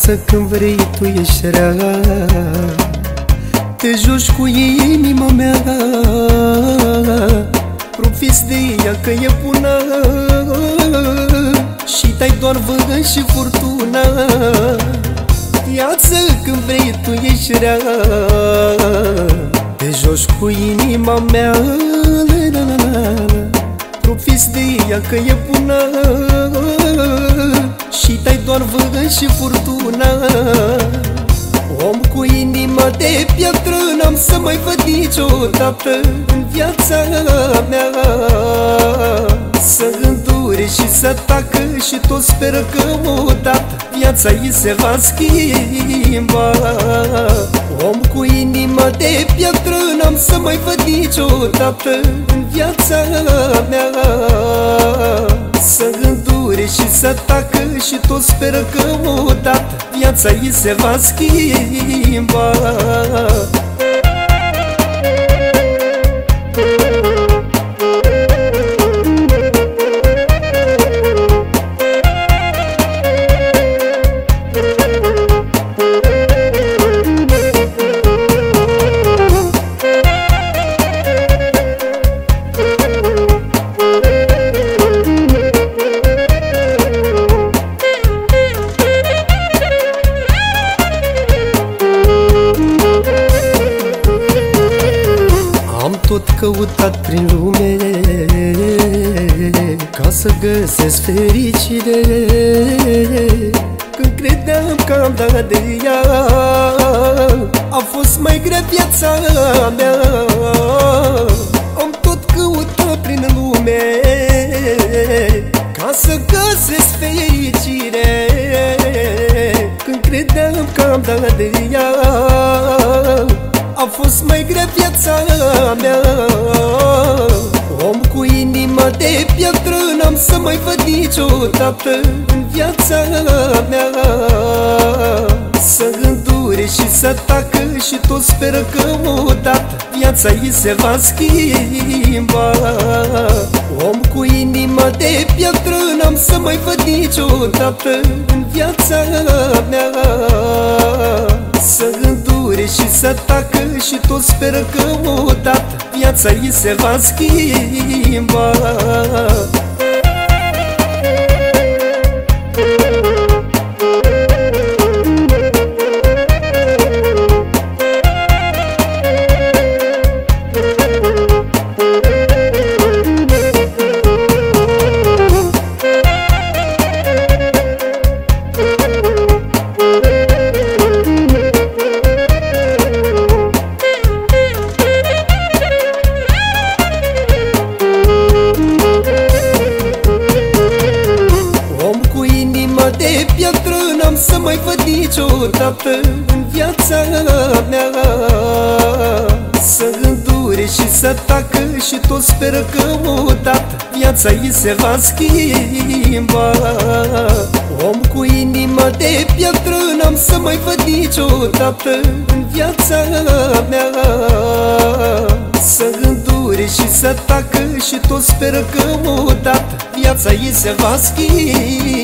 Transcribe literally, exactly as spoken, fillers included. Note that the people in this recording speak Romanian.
viață când vrei tu ești rea, te joci cu inima mea, profiți de ea că e bună și dai doar vânt și furtună. Viață când vrei tu ești rea, te joci cu inima mea, profiți de ea că e bună și dai doar vânt și furtună. Om cu inima de piatră, n-am să mai văd niciodată în viața mea. Să îndure și să tacă și tot speră că odată viața ei se va schimba. Om cu inima de piatră, n-am să mai văd niciodată în viața mea. Să îndure și să tacă și tot speră că odată viața ei se va schimba. Tot căutat prin lume ca să găsesc fericire, când credeam că am dat de ea, a fost mai grea viața mea. Am tot căutat prin lume ca să găsesc fericire, când credeam că am dat de ea, a fost mai grea viața mea. Om cu inima de piatră, n-am să mai văd niciodată în viața mea. Să îndure și să tacă și tot speră că odată viața ei se va schimba. Om cu inima de piatră, n-am să mai văd niciodată în viața mea. Să îndure și să tacă și tot speră că odată viața ei se va schimba. De piatră, n-am să mai văd niciodată în viața mea. Să îndure și să tacă și tot speră că odată viața ei se va schimba. Om cu inima de piatră, n-am să mai văd niciodată în viața mea. Să îndure și să tacă și tot speră că odată viața ei se va schimba.